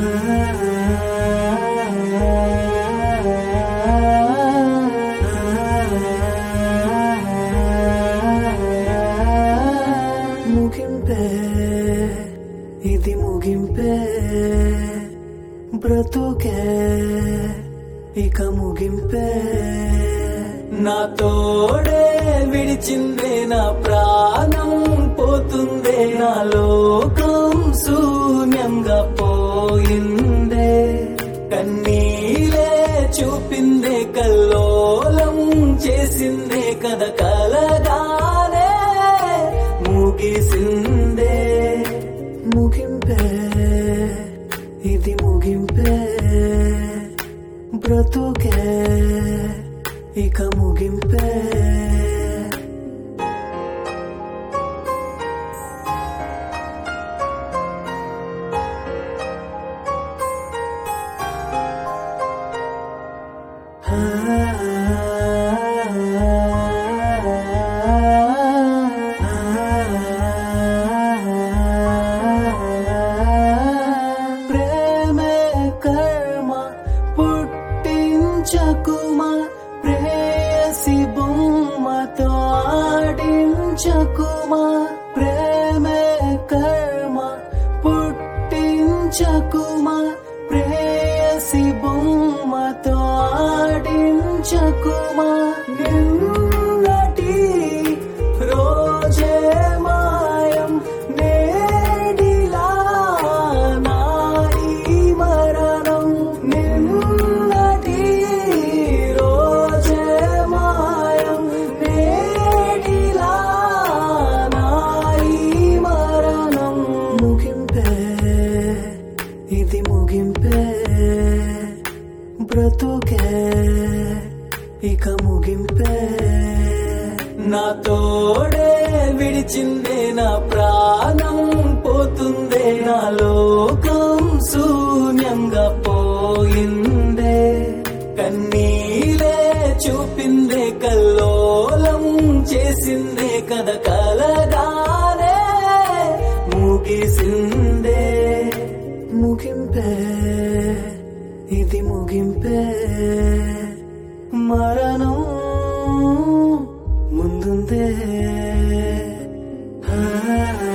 ముగింపే ఇది ముగింపే బ్రతుకే ఇక ముగింపే నా తోడే విడిచిందే నా ప్రాణం పోతుందే నా లోకం శూన్యంగా పోయిందే కన్నీలే చూపిందే కల్లోలం చేసిందే కథ కలగానే ముగిసిందే ముగింపే ఇది ముగింపే బ్రతుకే ఇక ముగింపే ప్రేమే కర్మ పుట్టించకుమా ప్రేయసి బొమ్మతో ఆడించకుమా ప్రేమే కర్మ పుట్టించకుమా ప్రేయసి బొమ్మతో ఆడించకుమా నిన్నటి రోజే మాయం నేడిలా నాయి మరణం నిన్నటి రోజే మాయం నేడిలా నాయి మరణం ముగింపే ఇది ముగింపే బ్రతుకే ఇక ముగింపే నా తోడే విడిచిందే నా ప్రాణం పోతుందే నా లోకం శూన్యంగా పోయిందే కన్నీలే చూపిందే కల్లోలం చేసిందే కథ కలగానే ముగిసిందే ముగింపే ఇది ముగింపే మరణం ముందుందే